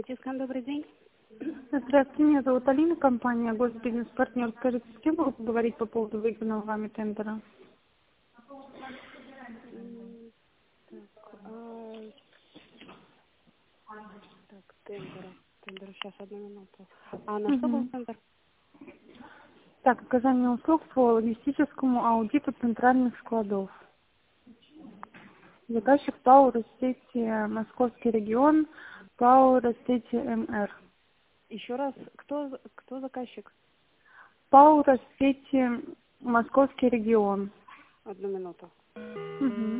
Тискан, добрый день. Здравствуйте, меня зовут Алина, компания Госбизнес-партнер. Скажите, с кем могу поговорить по поводу выигранного вами тендера? Так, тендер, сейчас, одну минуту. А на что был Угу. тендер? Так, оказание услуг по логистическому аудиту центральных складов. Заказчик ПАО Россети Московский регион, ПАО Россети МР. Еще раз, кто заказчик? ПАО Россети Московский регион. Одну минуту. Угу.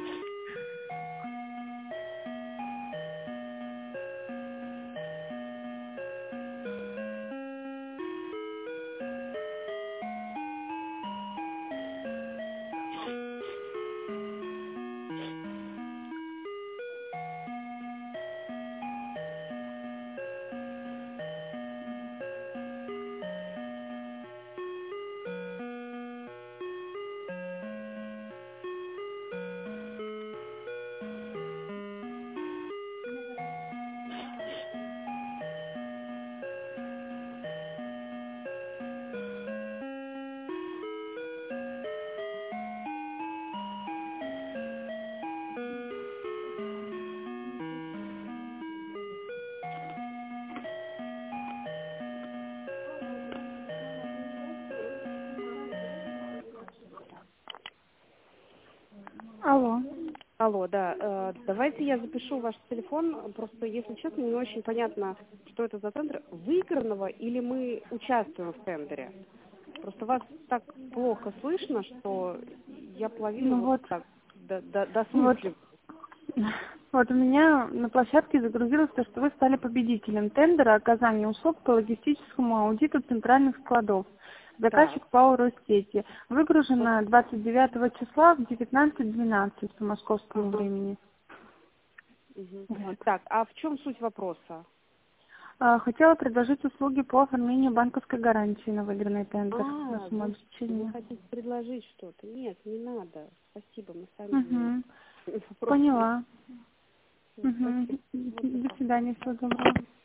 Алло. Алло, да, давайте я запишу ваш телефон, просто, если честно, не очень понятно, что это за тендер, выигранного или мы участвуем в тендере. Просто вас так плохо слышно, что я половину Ну вот вот, так вот, досмыслив. вот у меня на площадке загрузилось то, что вы стали победителем тендера оказания услуг по логистическому аудиту центральных складов. Так, Заказчик ПАО Россети. вот, Выгружено 29 числа в 19:12 по московскому ага. времени. Мгм. Вот. Так, а в чем суть вопроса? Хотела предложить услуги по оформлению банковской гарантии на выигранный тендер на А, сумму вы обеспечения. хотите предложить что-то? Нет, не надо. Спасибо, мы сами Угу. вопрос. Поняла. Спасибо. Угу. Вот До такое. свидания, всего доброго.